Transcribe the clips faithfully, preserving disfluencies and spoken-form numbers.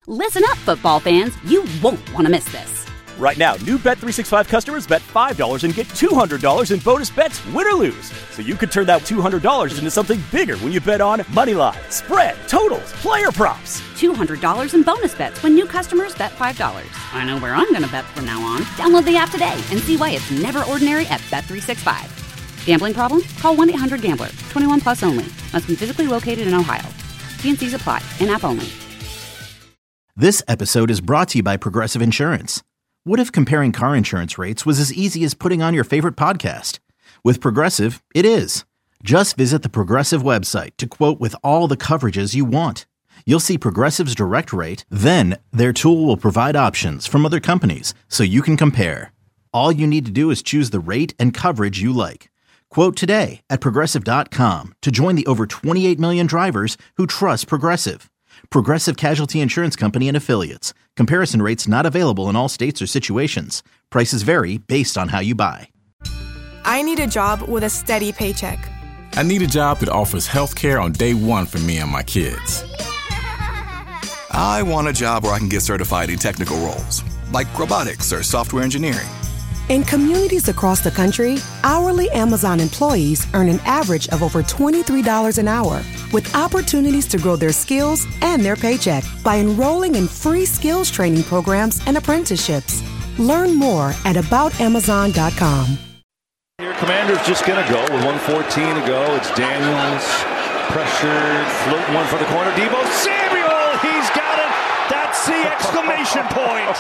Listen up, football fans. You won't want to miss this. Right now, new Bet three sixty-five customers bet five dollars and get two hundred dollars in bonus bets, win or lose. So you could turn that two hundred dollars into something bigger when you bet on money line, spread, totals, player props. two hundred dollars in bonus bets when new customers bet five dollars. I know where I'm going to bet from now on. Download the app today and see why it's never ordinary at Bet three sixty-five. Gambling problem? Call one eight hundred gambler. twenty-one plus only. Must be physically located in Ohio. T and C's apply. In-app only. This episode is brought to you by Progressive Insurance. What if comparing car insurance rates was as easy as putting on your favorite podcast? With Progressive, it is. Just visit the Progressive website to quote with all the coverages you want. You'll see Progressive's direct rate, then their tool will provide options from other companies so you can compare. All you need to do is choose the rate and coverage you like. Quote today at Progressive dot com to join the over twenty-eight million drivers who trust Progressive. Progressive Casualty Insurance Company and Affiliates. Comparison rates not available in all states or situations. Prices vary based on how you buy. I need a job with a steady paycheck. I need a job that offers health care on day one for me and my kids. I want a job where I can get certified in technical roles, like robotics or software engineering. In communities across the country, hourly Amazon employees earn an average of over twenty-three dollars an hour, with opportunities to grow their skills and their paycheck by enrolling in free skills training programs and apprenticeships. Learn more at about amazon dot com. Here, Commander's just going to go with one fourteen to go. It's Daniels, pressured, floating one for the corner. Deebo Samuel, he's got it. That's the exclamation point.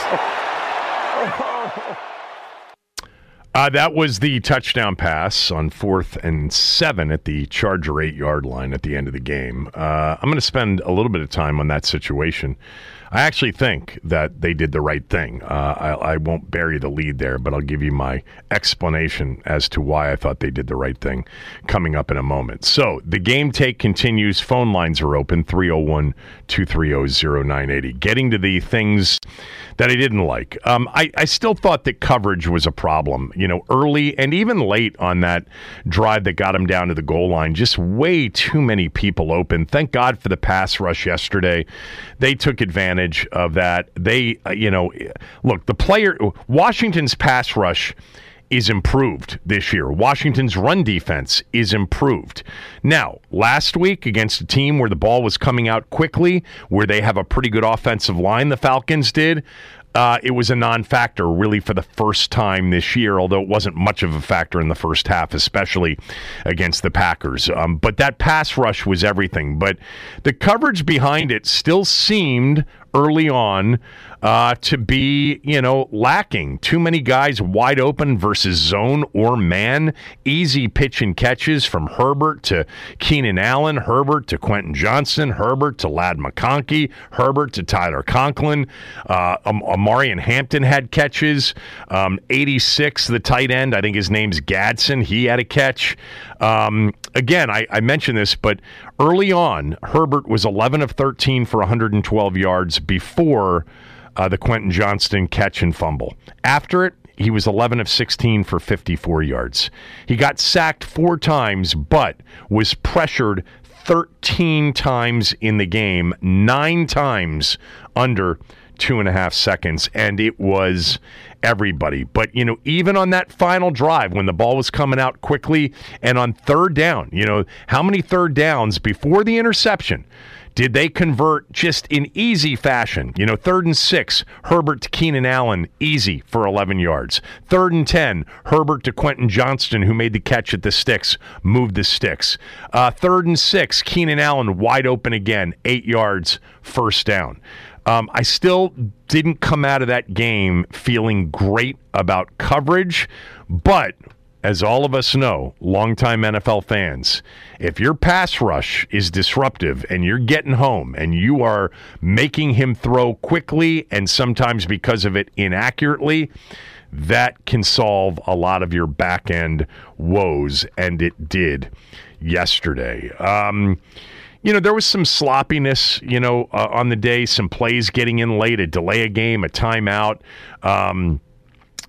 Uh, that was the touchdown pass on fourth and seven at the Charger eight-yard line at the end of the game. Uh, I'm going to spend a little bit of time on that situation. I actually think that they did the right thing. Uh, I, I won't bury the lead there, but I'll give you my explanation as to why I thought they did the right thing coming up in a moment. So the game take continues. Phone lines are open, three oh one, two three oh, oh nine eight oh. Getting to the things that I didn't like. Um, I, I still thought that coverage was a problem. You know, early and even late on that drive that got him down to the goal line, just way too many people open. Thank God for the pass rush yesterday. They took advantage of that. They, uh, you know, look, the player, Washington's pass rush is improved this year. Washington's run defense is improved. Now, last week against a team where the ball was coming out quickly, where they have a pretty good offensive line, the Falcons did, Uh, it was a non-factor really for the first time this year, although it wasn't much of a factor in the first half, especially against the Packers. Um, but that pass rush was everything. But the coverage behind it still seemed early on uh, to be, you know, lacking. Too many guys wide open versus zone or man. Easy pitch and catches from Herbert to Keenan Allen, Herbert to Quentin Johnson, Herbert to Ladd McConkey, Herbert to Tyler Conklin. Uh, um, Amarian Hampton had catches. Um, eighty-six, the tight end, I think his name's Gadsden. He had a catch. Um, again, I, I mentioned this, but early on, Herbert was eleven of thirteen for one hundred twelve yards before uh, the Quentin Johnston catch and fumble. After it, he was eleven of sixteen for fifty-four yards. He got sacked four times, but was pressured thirteen times in the game, nine times under two and a half seconds, and it was everybody. But, you know, even on that final drive when the ball was coming out quickly and on third down, you know, how many third downs before the interception did they convert just in easy fashion? You know, third and six, Herbert to Keenan Allen, easy for eleven yards. Third and ten, Herbert to Quentin Johnston, who made the catch at the sticks, moved the sticks. Uh, third and six, Keenan Allen wide open again, eight yards, first down. Um, I still didn't come out of that game feeling great about coverage, but as all of us know, longtime N F L fans, if your pass rush is disruptive and you're getting home and you are making him throw quickly and sometimes because of it inaccurately, that can solve a lot of your back-end woes, and it did yesterday. Um, you know, there was some sloppiness, you know, uh, on the day, some plays getting in late, a delay a game, a timeout. Um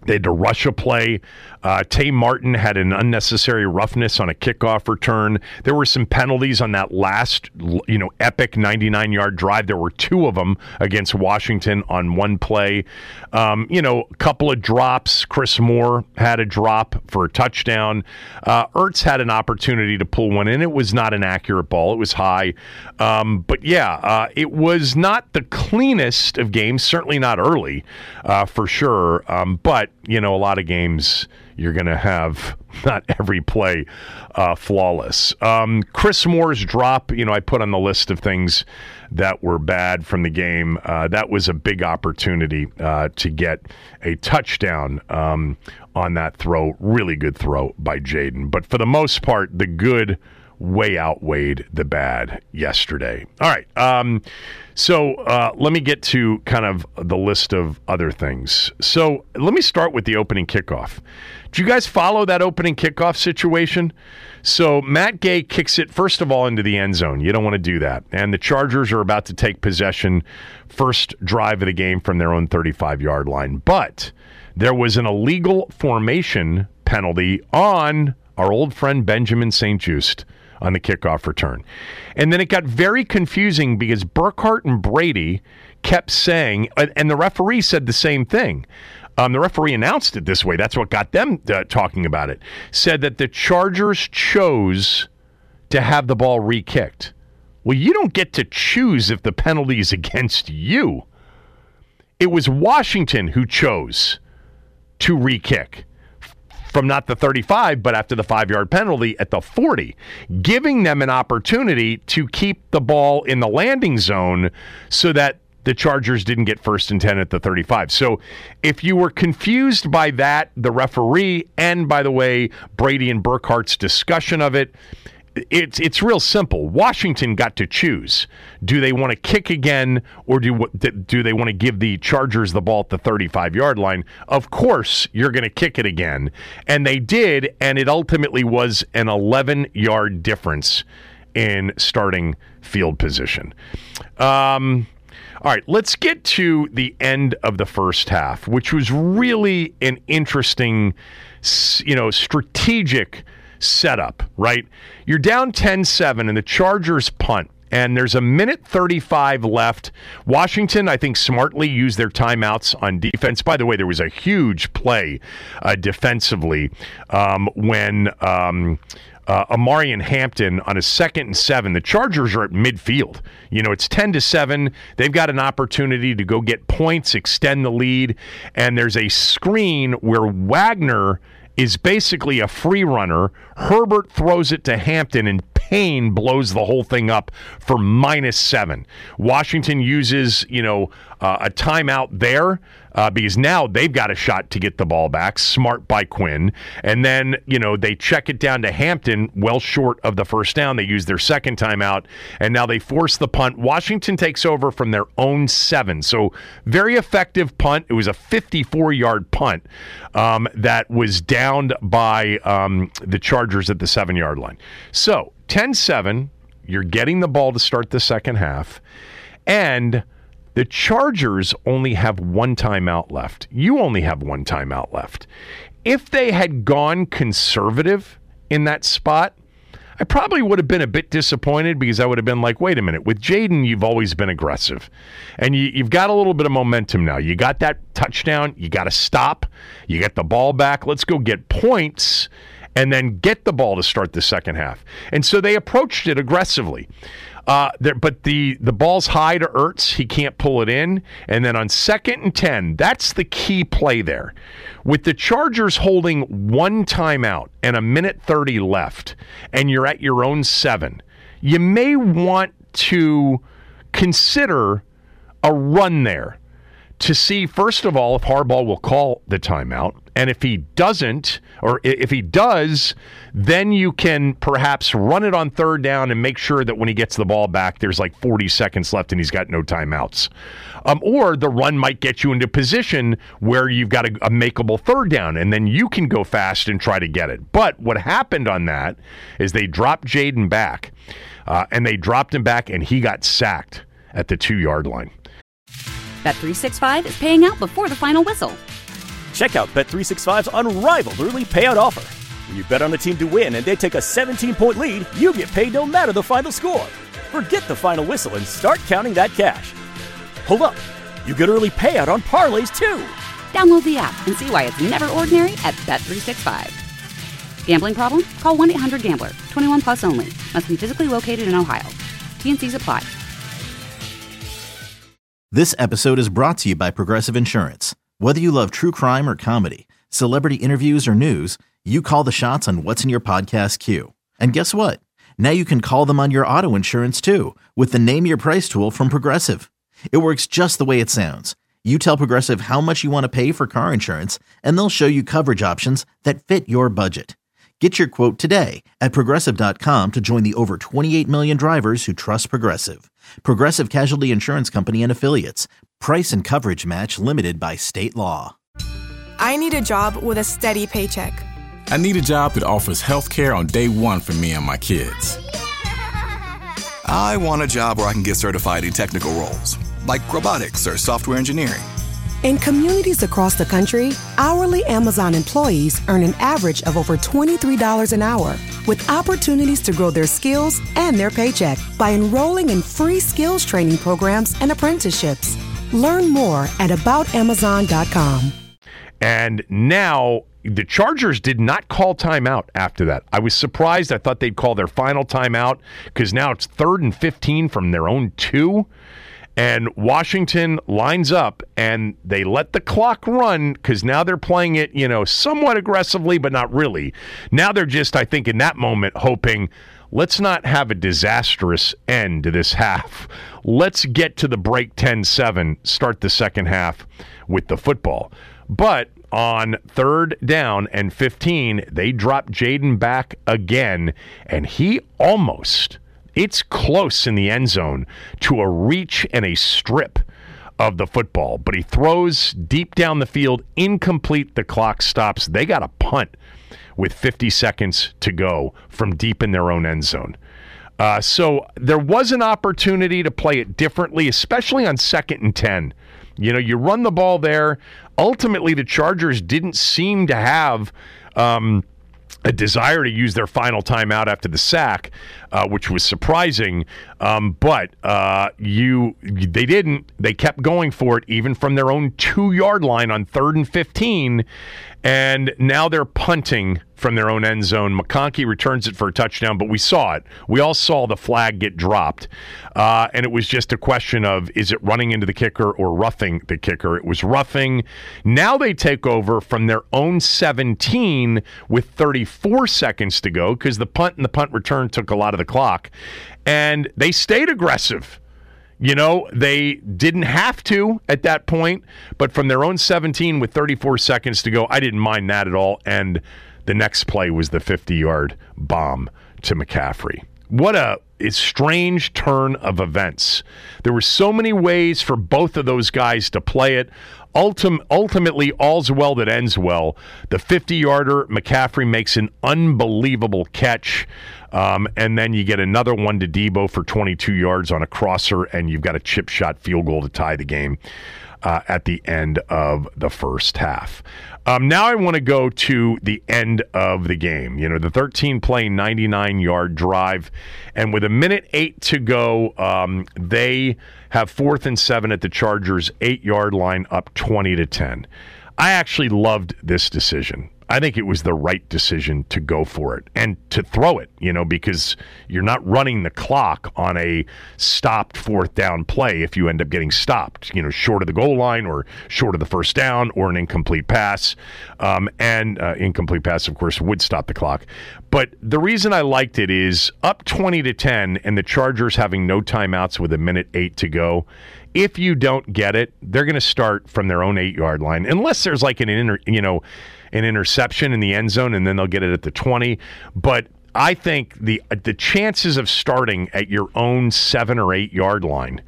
They had to rush a play. Uh, Tay Martin had an unnecessary roughness on a kickoff return. There were some penalties on that last, you know, epic ninety-nine-yard drive. There were two of them against Washington on one play. Um, you know, a couple of drops. Chris Moore had a drop for a touchdown. Uh, Ertz had an opportunity to pull one in. It was not an accurate ball. It was high. Um, but, yeah, uh, it was not the cleanest of games, certainly not early, uh, for sure. Um, but, you know, a lot of games you're going to have not every play uh, flawless. Um, Chris Moore's drop, you know, I put on the list of things that were bad from the game. Uh, that was a big opportunity uh, to get a touchdown um, on that throw. Really good throw by Jaden. But for the most part, the good way outweighed the bad yesterday. All right. Um, so uh, let me get to kind of the list of other things. So let me start with the opening kickoff. Did you guys follow that opening kickoff situation? So Matt Gay kicks it, first of all, into the end zone. You don't want to do that. And the Chargers are about to take possession, first drive of the game from their own thirty-five-yard line. But there was an illegal formation penalty on our old friend Benjamin Saint-Juste on the kickoff return. And then it got very confusing because Burkhardt and Brady kept saying, and the referee said the same thing. Um, the referee announced it this way. That's what got them uh, talking about it. Said that the Chargers chose to have the ball re-kicked. Well, you don't get to choose if the penalty is against you. It was Washington who chose to re-kick. From not the thirty-five, but after the five-yard penalty at the forty, giving them an opportunity to keep the ball in the landing zone so that the Chargers didn't get first and ten at the thirty-five. So if you were confused by that, the referee, and by the way, Brady and Burkhardt's discussion of it, it's it's real simple. Washington got to choose. Do they want to kick again, or do do they want to give the Chargers the ball at the thirty-five-yard line? Of course, you're going to kick it again. And they did, and it ultimately was an eleven-yard difference in starting field position. Um, all right, let's get to the end of the first half, which was really an interesting, you know, strategic setup, right? You're down ten seven and the Chargers punt, and there's a minute thirty-five left. Washington, I think, smartly used their timeouts on defense. By the way, there was a huge play uh, defensively um, when um, uh, Amarian Hampton on a second and seven. The Chargers are at midfield. You know, it's ten to seven. They've got an opportunity to go get points, extend the lead, and there's a screen where Wagner is basically a free runner. Herbert throws it to Hampton, and Payne blows the whole thing up for minus seven. Washington uses, you know, uh, a timeout there uh, because now they've got a shot to get the ball back. Smart by Quinn. And then, you know, they check it down to Hampton, well short of the first down. They use their second timeout, and now they force the punt. Washington takes over from their own seven. So very effective punt. It was a fifty-four-yard punt um, that was downed by um, the Chargers at the seven-yard line. So ten seven, you're getting the ball to start the second half, and the Chargers only have one timeout left. You only have one timeout left. If they had gone conservative in that spot, I probably would have been a bit disappointed because I would have been like, wait a minute, with Jaden, you've always been aggressive. And you, you've got a little bit of momentum now. You got that touchdown. You got to stop. You get the ball back. Let's go get points and then get the ball to start the second half. And so they approached it aggressively. Uh, there, but the, the ball's high to Ertz. He can't pull it in. And then on second and ten, that's the key play there. With the Chargers holding one timeout and a minute thirty left, and you're at your own seven, you may want to consider a run there to see, first of all, if Harbaugh will call the timeout. And if he doesn't, or if he does, then you can perhaps run it on third down and make sure that when he gets the ball back, there's like forty seconds left and he's got no timeouts. Um, or the run might get you into position where you've got a, a makeable third down, and then you can go fast and try to get it. But what happened on that is they dropped Jaden back, uh, and they dropped him back, and he got sacked at the two-yard line. Bet three sixty-five is paying out before the final whistle. Check out Bet three sixty-five's unrivaled early payout offer. When you bet on a team to win and they take a seventeen-point lead, you get paid no matter the final score. Forget the final whistle and start counting that cash. Hold up. You get early payout on parlays, too. Download the app and see why it's never ordinary at Bet three sixty-five. Gambling problem? Call one eight hundred gambler. twenty-one plus only. Must be physically located in Ohio. T N Cs apply. This episode is brought to you by Progressive Insurance. Whether you love true crime or comedy, celebrity interviews or news, you call the shots on what's in your podcast queue. And guess what? Now you can call them on your auto insurance too with the Name Your Price tool from Progressive. It works just the way it sounds. You tell Progressive how much you want to pay for car insurance, and they'll show you coverage options that fit your budget. Get your quote today at Progressive dot com to join the over twenty-eight million drivers who trust Progressive. Progressive Casualty Insurance Company and Affiliates. Price and coverage match limited by state law. I need a job with a steady paycheck. I need a job that offers health care on day one for me and my kids. I want a job where I can get certified in technical roles, like robotics or software engineering. In communities across the country, hourly Amazon employees earn an average of over twenty-three dollars an hour, with opportunities to grow their skills and their paycheck by enrolling in free skills training programs and apprenticeships. Learn more at about amazon dot com. And now the Chargers did not call timeout after that. I was surprised. I thought they'd call their final timeout because now it's third and fifteen from their own two. And Washington lines up, and they let the clock run because now they're playing it, you know, somewhat aggressively, but not really. Now they're just, I think, in that moment, hoping, let's not have a disastrous end to this half. Let's get to the break ten seven, start the second half with the football. But on third down and fifteen, they drop Jaden back again, and he almost... It's close in the end zone to a reach and a strip of the football, but he throws deep down the field, incomplete. The clock stops. They got a punt with fifty seconds to go from deep in their own end zone. Uh, so there was an opportunity to play it differently, especially on second and ten. You know, you run the ball there. Ultimately, the Chargers didn't seem to have um, a desire to use their final timeout after the sack, uh, which was surprising. Um, but uh, you, they didn't. They kept going for it, even from their own two-yard line on third and fifteen. And now they're punting from their own end zone. McConkey returns it for a touchdown, but we saw it. We all saw the flag get dropped. Uh, and it was just a question of, is it running into the kicker or roughing the kicker? It was roughing. Now they take over from their own seventeen with thirty-four seconds to go because the punt and the punt return took a lot of the clock. And they stayed aggressive. You know, they didn't have to at that point, but from their own seventeen with thirty-four seconds to go, I didn't mind that at all. And the next play was the fifty-yard bomb to McCaffrey. What a strange turn of events. There were so many ways for both of those guys to play it. Ultim- ultimately, all's well that ends well. The fifty-yarder, McCaffrey makes an unbelievable catch. Um, and then you get another one to Debo for twenty-two yards on a crosser, and you've got a chip shot field goal to tie the game uh, at the end of the first half. Um, now I want to go to the end of the game. You know, the thirteen-play, ninety-nine-yard drive, and with a minute eight to go, um, they have fourth and seven at the Chargers' eight-yard line, up twenty to ten. I actually loved this decision. I think it was the right decision to go for it and to throw it, you know, because you're not running the clock on a stopped fourth down play if you end up getting stopped, you know, short of the goal line or short of the first down or an incomplete pass. Um, and uh, incomplete pass, of course, would stop the clock. But the reason I liked it is up twenty to ten and the Chargers having no timeouts with a minute eight to go. If you don't get it, they're going to start from their own eight-yard line, unless there's like an inter, you know, an interception in the end zone, and then they'll get it at the twenty. But I think the the chances of starting at your own seven or eight yard line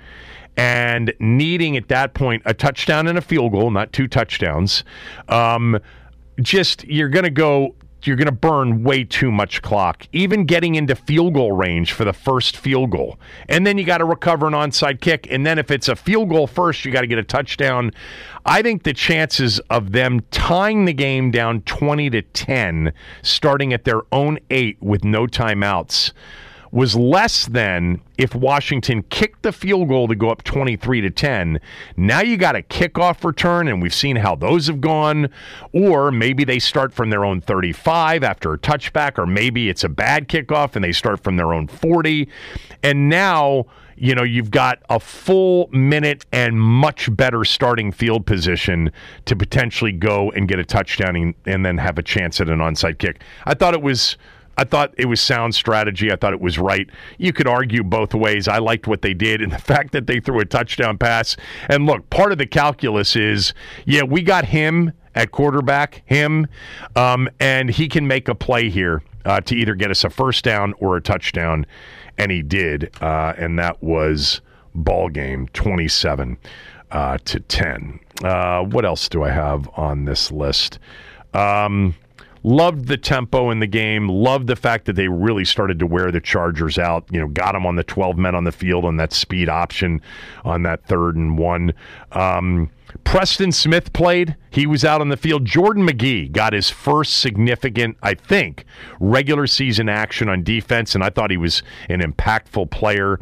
and needing at that point a touchdown and a field goal, not two touchdowns, um, just you're going to go you're going to burn way too much clock, even getting into field goal range for the first field goal. And then you got to recover an onside kick. And then if it's a field goal first, you got to get a touchdown. I think the chances of them tying the game down twenty to ten, starting at their own eight with no timeouts, was less than if Washington kicked the field goal to go up twenty-three to ten. Now you got a kickoff return, and we've seen how those have gone. Or maybe they start from their own thirty-five after a touchback, or maybe it's a bad kickoff and they start from their own forty. And now, you know, you've got a full minute and much better starting field position to potentially go and get a touchdown and, and then have a chance at an onside kick. I thought it was... I thought it was sound strategy. I thought it was right. You could argue both ways. I liked what they did and the fact that they threw a touchdown pass. And look, part of the calculus is, yeah, we got him at quarterback, him, um, and he can make a play here uh, to either get us a first down or a touchdown. And he did. Uh, and that was ball game twenty-seven uh, to ten. Uh, what else do I have on this list? Um... Loved the tempo in the game. Loved the fact that they really started to wear the Chargers out. You know, got them on the twelve men on the field on that speed option on that third and one. Um, Preston Smith played. He was out on the field. Jordan McGee got his first significant, I think, regular season action on defense, and I thought he was an impactful player.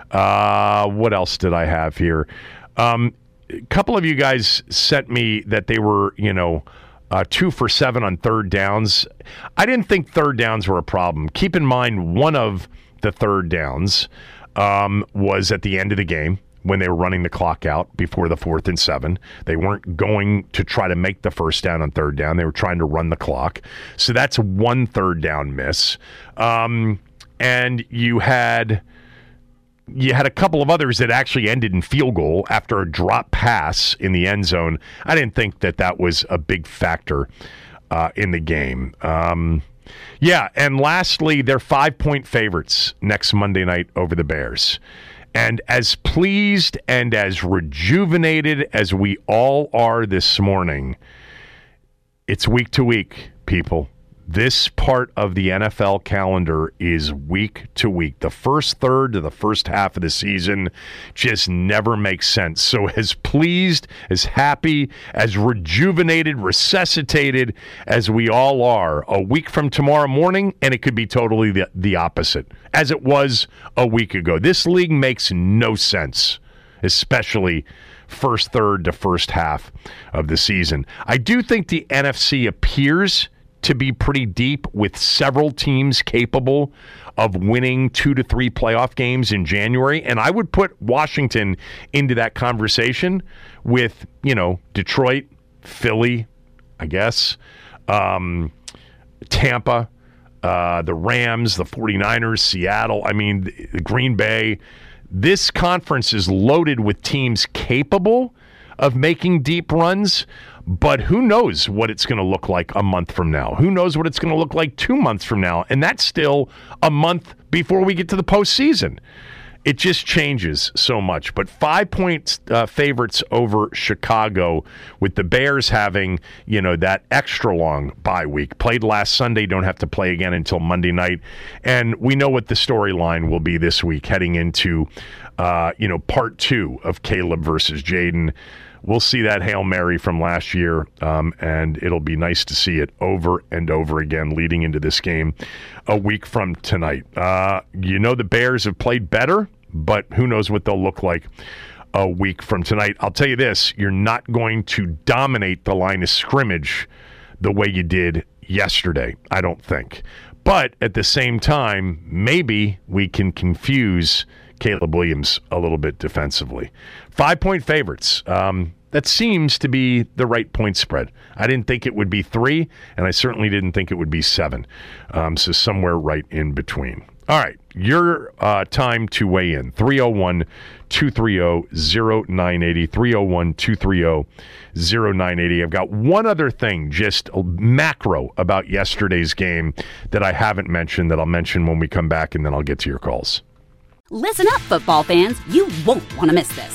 Uh, what else did I have here? Um, a couple of you guys sent me that they were, you know, Uh, two for seven on third downs. I didn't think third downs were a problem. Keep in mind, one of the third downs um, was at the end of the game when they were running the clock out before the fourth and seven. They weren't going to try to make the first down on third down. They were trying to run the clock. So that's one third down miss. Um, and you had... You had a couple of others that actually ended in field goal after a drop pass in the end zone. I didn't think that that was a big factor uh, in the game. Um, yeah, and lastly, they're five-point favorites next Monday night over the Bears. And as pleased and as rejuvenated as we all are this morning, it's week to week, people. This part of the N F L calendar is week to week. The first third to the first half of the season just never makes sense. So as pleased, as happy, as rejuvenated, resuscitated as we all are, a week from tomorrow morning, and it could be totally the, the opposite, as it was a week ago. This league makes no sense, especially first third to first half of the season. I do think the N F C appears to be pretty deep, with several teams capable of winning two to three playoff games in January. And I would put Washington into that conversation with, you know, Detroit, Philly, I guess, um, Tampa, uh, the Rams, the 49ers, Seattle, I mean, the Green Bay. This conference is loaded with teams capable of making deep runs, but who knows what it's going to look like a month from now? Who knows what it's going to look like two months from now? And that's still a month before we get to the postseason. It just changes so much. But five points uh, favorites over Chicago, with the Bears having, you know, that extra long bye week. Played last Sunday, don't have to play again until Monday night. And we know what the storyline will be this week, heading into, uh, you know, part two of Caleb versus Jaden. We'll see that Hail Mary from last year, um, and it'll be nice to see it over and over again leading into this game a week from tonight. Uh, you know the Bears have played better, but who knows what they'll look like a week from tonight. I'll tell you this, you're not going to dominate the line of scrimmage the way you did yesterday, I don't think. But at the same time, maybe we can confuse Caleb Williams a little bit defensively. Five-point favorites. Um, that seems to be the right point spread. I didn't think it would be three, and I certainly didn't think it would be seven. Um, so somewhere right in between. All right, your uh, time to weigh in. three oh one, two three oh, oh nine eight oh, three oh one, two three oh, oh nine eight oh. I've got one other thing, just macro, about yesterday's game that I haven't mentioned that I'll mention when we come back, and then I'll get to your calls. Listen up, football fans. You won't want to miss this.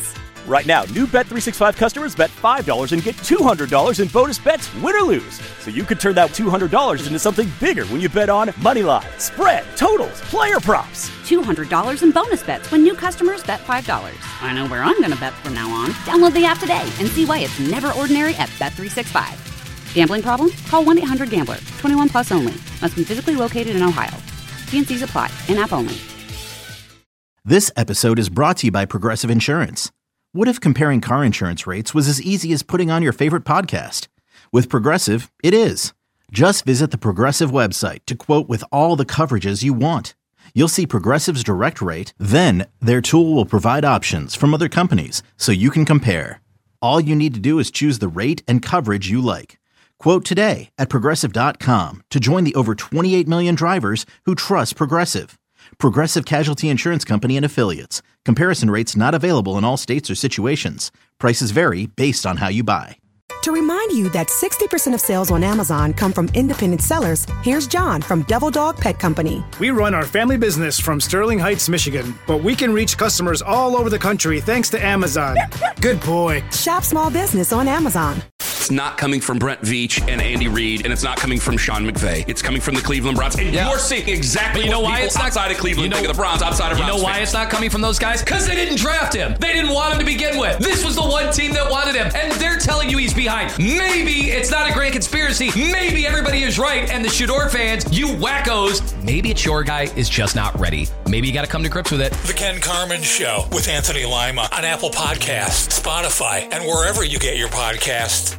Right now, new Bet three sixty-five customers bet five dollars and get two hundred dollars in bonus bets, win or lose. So you could turn that two hundred dollars into something bigger when you bet on moneyline, spread, totals, player props. two hundred dollars in bonus bets when new customers bet five dollars. I know where I'm going to bet from now on. Download the app today and see why it's never ordinary at Bet three sixty-five. Gambling problem? Call one eight hundred gambler. twenty-one plus only. Must be physically located in Ohio. T and C's apply. In-app only. This episode is brought to you by Progressive Insurance. What if comparing car insurance rates was as easy as putting on your favorite podcast? With Progressive, it is. Just visit the Progressive website to quote with all the coverages you want. You'll see Progressive's direct rate, then their tool will provide options from other companies so you can compare. All you need to do is choose the rate and coverage you like. Quote today at Progressive dot com to join the over twenty-eight million drivers who trust Progressive. Progressive Casualty Insurance Company and Affiliates. Comparison rates not available in all states or situations. Prices vary based on how you buy. To remind you that sixty percent of sales on Amazon come from independent sellers, here's John from Devil Dog Pet Company. We run our family business from Sterling Heights, Michigan, but we can reach customers all over the country thanks to Amazon. Good boy. Shop small business on Amazon. It's not coming from Brent Veach and Andy Reid, and it's not coming from Sean McVay. It's coming from the Cleveland Browns. And yeah. you're seeing exactly you know what why people it's not, outside of Cleveland you know, think of the Browns, outside of You Browns know why fans. it's not coming from those guys? Because they didn't draft him. They didn't want him to begin with. This was the one team that wanted him, and they're telling you he's behind. Maybe it's not a great conspiracy. Maybe everybody is right, and the Shador fans, you wackos, maybe it's your guy is just not ready. Maybe you got to come to grips with it. The Ken Carman Show with Anthony Lima on Apple Podcasts, Spotify, and wherever you get your podcasts.